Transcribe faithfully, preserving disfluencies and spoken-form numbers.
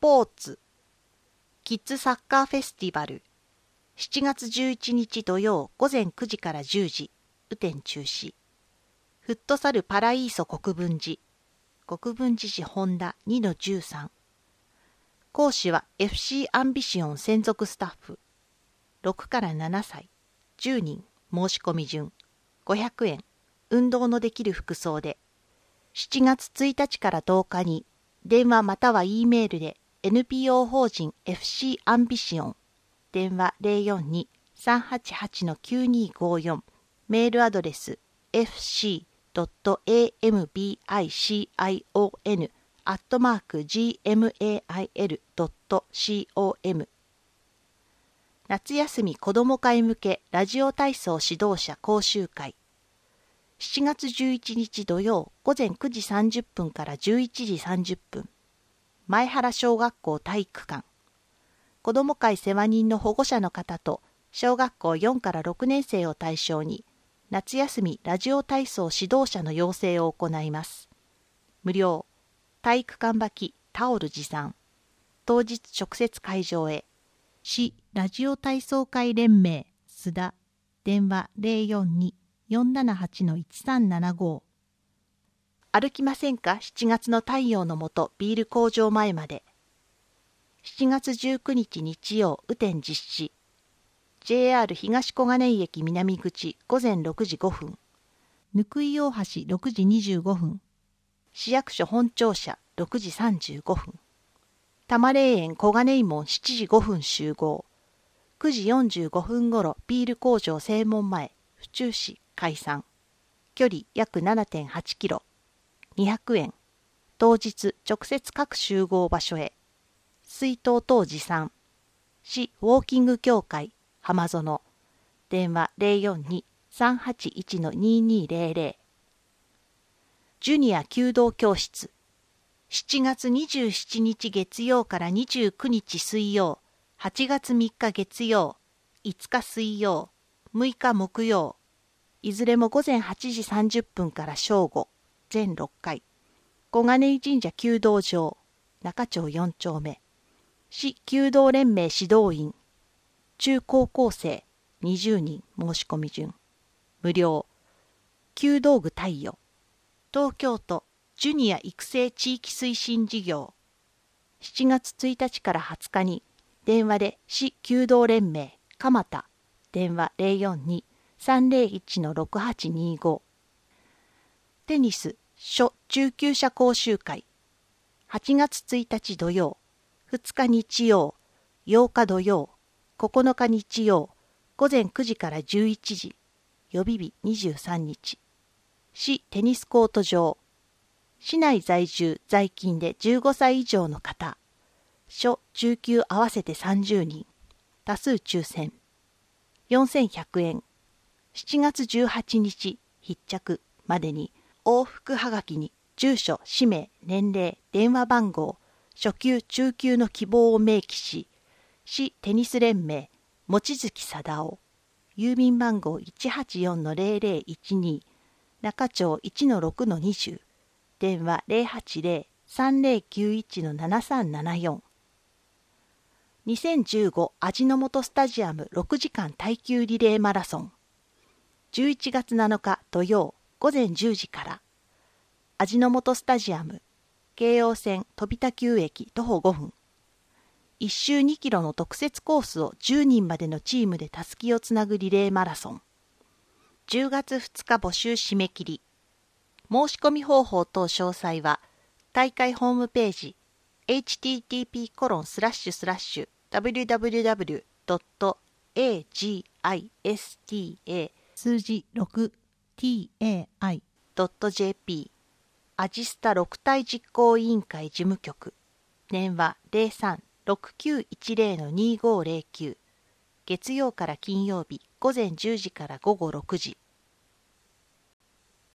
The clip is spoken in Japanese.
ポーツキッズサッカーフェスティバルしちがつじゅういちにち土曜午前くじからじゅうじ雨天中止。フットサルパライーソ国分寺国分寺市本田 にのじゅうさん。講師は エフシー アンビシオン専属スタッフ。ろくからななさいじゅうにん申し込み順ごひゃくえん。運動のできる服装でしちがつついたちからとおかに電話または E メールで エヌピーオー 法人 エフシー アンビシオン電話 ゼロよんに さんはちはち きゅうにごよんメールアドレス エフシー ドット エーエムビーアイシーアイオーエヌ アットマーク ジーエムエーアイエル ドット コム 夏休み子ども会向けラジオ体操指導者講習会しちがつじゅういちにち土曜午前くじさんじゅっぷんからじゅういちじさんじゅっぷん前原小学校体育館子ども会世話人の保護者の方と小学校よんからろくねんせいを対象に夏休みラジオ体操指導者の養成を行います。無料体育館履きタオル持参当日直接会場へ市ラジオ体操会連盟須田電話 ゼロよんに よんななはち いちさんななご 歩きませんかしちがつの太陽のもとビール工場前までしちがつじゅうくにち日曜雨天実施 ジェイアール 東小金井駅南口午前ろくじごふん貫井大橋ろくじにじゅうごふん市役所本庁舎ろくじさんじゅうごふん多摩霊園小金井門しちじごふん集合くじよんじゅうごふんごろビール工場正門前府中市解散距離約 ななてんはちキロにひゃくえん当日直接各集合場所へ水筒等持参市ウォーキング協会浜園電話 ゼロよんに さんはちいち ににゼロゼロ ジュニア弓道教室しちがつにじゅうしちにち月曜からにじゅうくにち水曜はちがつみっか月曜いつか水曜むいか木曜いずれも午前はちじさんじゅっぷんから正午全ろっかい小金井神社弓道場中町よんちょうめ市弓道連盟指導員中高校生にじゅうにん申し込み順無料弓道具貸与東京都ジュニア育成地域推進事業しちがつついたちからはつかに電話で市弓道連盟蒲田電話 ゼロよんに さんゼロいち ろくはちにごテニス初中級者講習会はちがつついたち土曜ふつか日曜ようか土曜ここのか日曜午前くじからじゅういちじ予備日にじゅうさんにち市テニスコート場市内在住在勤でじゅうごさい以上の方初中級合わせてさんじゅうにん多数抽選よんせんひゃくえんしちがつじゅうはちにち必着までに往復はがきに住所氏名年齢電話番号初級中級の希望を明記し市テニス連盟望月貞夫郵便番号 いちはちよんのゼロゼロいちに 中町 いちのろくのにじゅう電話 ゼロはちゼロ さんゼロきゅういちのななさんななよん にせんじゅうご味の素スタジアムろくじかん耐久リレーマラソンじゅういちがつなのか土曜午前じゅうじから味の素スタジアム京葉線飛田急駅徒歩ごふんいっ周にキロの特設コースをじゅうにんまでのチームでたすきをつなぐリレーマラソンじゅうがつふつか募集締め切り申し込み方法等詳細は大会ホームページ エイチティーティーピーコロンスラッシュスラッシュダブリューダブリューダブリュードットエージーアイエスティーエー 数字 ろくティーエーアイ ドット ジェーピー アジスタろく体実行委員会事務局電話 ゼロさん ろくきゅういちゼロ のにごゼロきゅう月曜から金曜日午前じゅうじから午後ろくじ